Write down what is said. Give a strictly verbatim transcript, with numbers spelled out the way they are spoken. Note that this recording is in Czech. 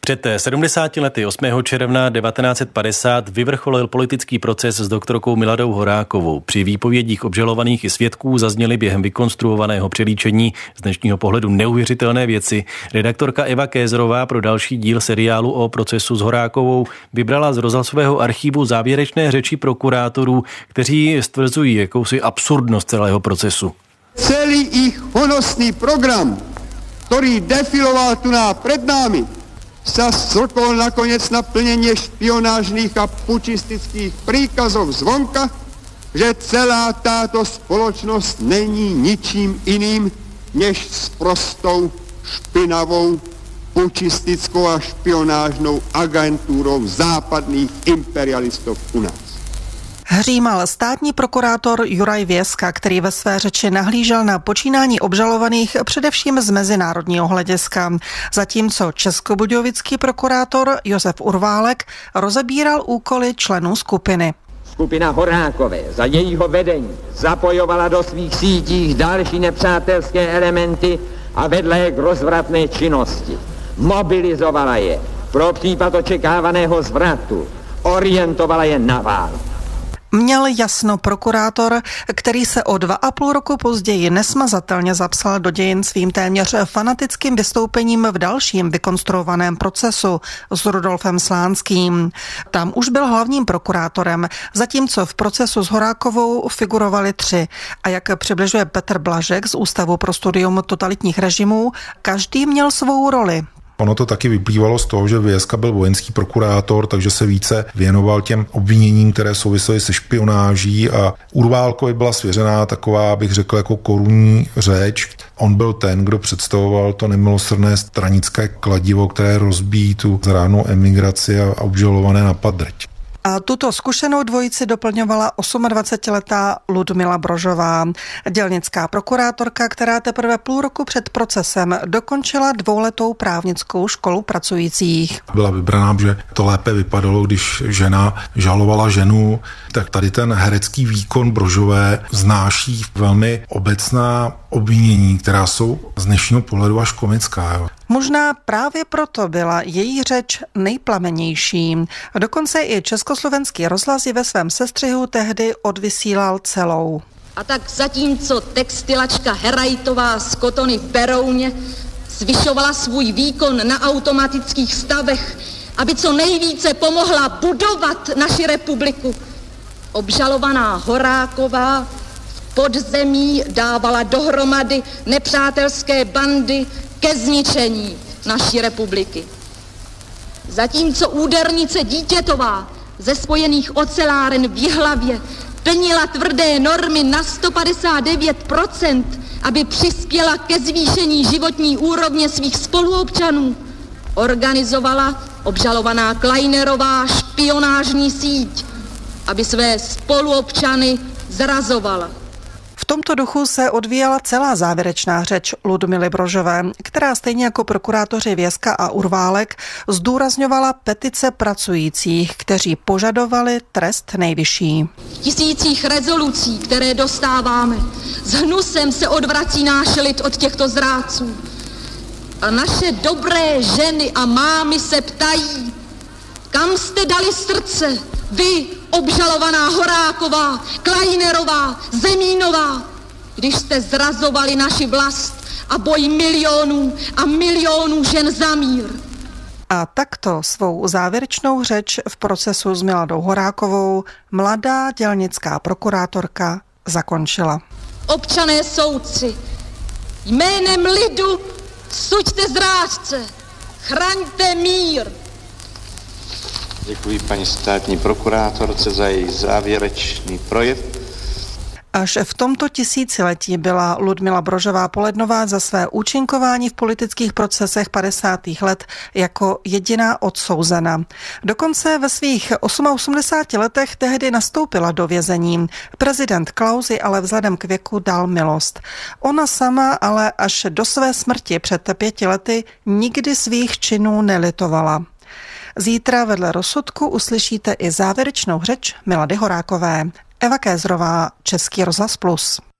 Před sedmdesáti lety osmého června devatenáct set padesát vyvrcholil politický proces s doktorkou Miladou Horákovou. Při výpovědích obžalovaných i svědků zazněly během vykonstruovaného přelíčení z dnešního pohledu neuvěřitelné věci. Redaktorka Eva Kézrová pro další díl seriálu o procesu s Horákovou vybrala z rozhlasového archivu závěrečné řeči prokurátorů, kteří stvrzují jakousi absurdnost celého procesu. Celý ich honosný program, který defiloval tu ná před námi, sa zrkol nakoniec na plnenie špionážnych a pučistických príkazov zvonka, že celá táto spoločnosť není ničím iným, než s prostou, špinavou, pučistickou a špionážnou agentúrou západných imperialistov u nás. Hřímal státní prokurátor Juraj Věska, který ve své řeči nahlížel na počínání obžalovaných především z mezinárodního hlediska. Zatímco českobudějovický prokurátor Josef Urválek rozebíral úkoly členů skupiny. Skupina Horákové za jejího vedení zapojovala do svých sítí další nepřátelské elementy a vedla je k rozvratné činnosti. Mobilizovala je pro případ očekávaného zvratu, orientovala je na válku. Měl jasno prokurátor, který se o dva a půl roku později nesmazatelně zapsal do dějin svým téměř fanatickým vystoupením v dalším vykonstruovaném procesu s Rudolfem Slánským. Tam už byl hlavním prokurátorem, zatímco v procesu s Horákovou figurovali tři. A jak přibližuje Petr Blažek z Ústavu pro studium totalitních režimů, každý měl svou roli. Ono to taky vyplývalo z toho, že Věska byl vojenský prokurátor, takže se více věnoval těm obviněním, které souvisely se špionáží, a Urválkovi byla svěřená taková, bych řekl, jako korunní řeč. On byl ten, kdo představoval to nemilosrdné stranické kladivo, které rozbíjí tu zrádnou emigraci a obžalované na padrť. A tuto zkušenou dvojici doplňovala dvacetiosmiletá Ludmila Brožová, dělnická prokurátorka, která teprve půl roku před procesem dokončila dvouletou právnickou školu pracujících. Byla vybraná, že to lépe vypadalo, když žena žalovala ženu, tak tady ten herecký výkon Brožové znáší velmi obecná obvinění, která jsou z dnešního pohledu až komická. Jo. Možná právě proto byla její řeč nejplamenější. Dokonce i československý rozhlas ji ve svém sestřihu tehdy odvysílal celou. A tak zatímco textilačka Herajtová z Kotony v Berouně zvyšovala svůj výkon na automatických stavech, aby co nejvíce pomohla budovat naši republiku, obžalovaná Horáková v podzemí dávala dohromady nepřátelské bandy ke zničení naší republiky. Zatímco údernice Dítětová ze Spojených oceláren v Jihlavě plnila tvrdé normy na sto padesát devět procent, aby přispěla ke zvýšení životní úrovně svých spoluobčanů, organizovala obžalovaná Kleinerová špionážní síť, aby své spoluobčany zrazovala. V tomto duchu se odvíjela celá závěrečná řeč Ludmily Brožové, která stejně jako prokurátoři Věska a Urválek zdůrazňovala petice pracujících, kteří požadovali trest nejvyšší. V tisících rezolucí, které dostáváme, s hnusem se odvrací náš lid od těchto zrádců. A naše dobré ženy a mámy se ptají, kam jste dali srdce, vy, obžalovaná Horáková, Kleinerová, Zemínová, když jste zrazovali naši vlast a boj milionů a milionů žen za mír. A takto svou závěrečnou řeč v procesu s Miladou Horákovou mladá dělnická prokurátorka zakončila. Občané soudci, jménem lidu suďte zrádce, chraňte mír. Děkuji paní státní prokurátorce za její závěrečný projev. Až v tomto tisíciletí byla Ludmila Brožová Polednová za své účinkování v politických procesech padesátých let jako jediná odsouzena. Dokonce ve svých osmadesáti letech tehdy nastoupila do vězení. Prezident Klaus ji ale vzhledem k věku dal milost. Ona sama ale až do své smrti před pěti lety nikdy svých činů nelitovala. Zítra vedle rozsudku uslyšíte i závěrečnou řeč Milady Horákové. Eva Kézrová, Český rozhlas Plus.